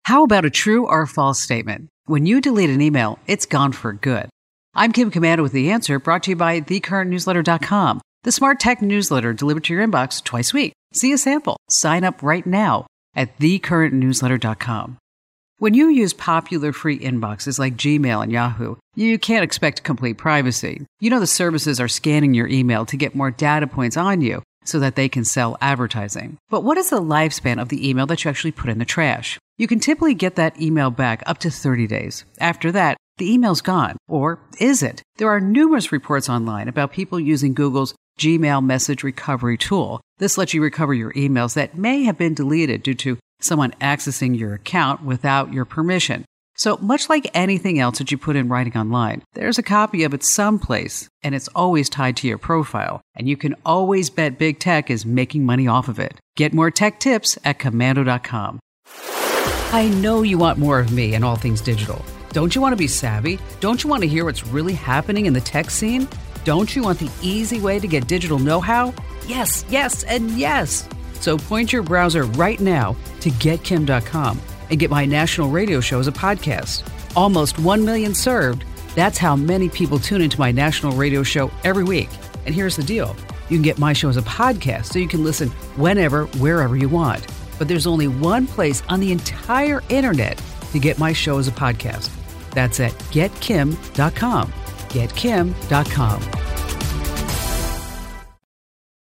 How about a true or false statement? When you delete an email, it's gone for good. I'm Kim Komando with The Answer, brought to you by thecurrentnewsletter.com, the smart tech newsletter delivered to your inbox twice a week. See a sample. Sign up right now at thecurrentnewsletter.com. When you use popular free inboxes like Gmail and Yahoo, you can't expect complete privacy. You know the services are scanning your email to get more data points on you so that they can sell advertising. But what is the lifespan of the email that you actually put in the trash? You can typically get that email back up to 30 days. After that, the email's gone. Or is it? There are numerous reports online about people using Google's Gmail message recovery tool. This lets you recover your emails that may have been deleted due to someone accessing your account without your permission. So much like anything else that you put in writing online, there's a copy of it someplace, and it's always tied to your profile. And you can always bet big tech is making money off of it. Get more tech tips at Komando.com. I know you want more of me and all things digital. Don't you want to be savvy? Don't you want to hear what's really happening in the tech scene? Don't you want the easy way to get digital know-how? Yes, yes, and yes. So point your browser right now to getkim.com and get my national radio show as a podcast. Almost 1 million served. That's how many people tune into my national radio show every week. And here's the deal. You can get my show as a podcast so you can listen whenever, wherever you want. But there's only one place on the entire internet to get my show as a podcast. That's at getkim.com. Getkim.com.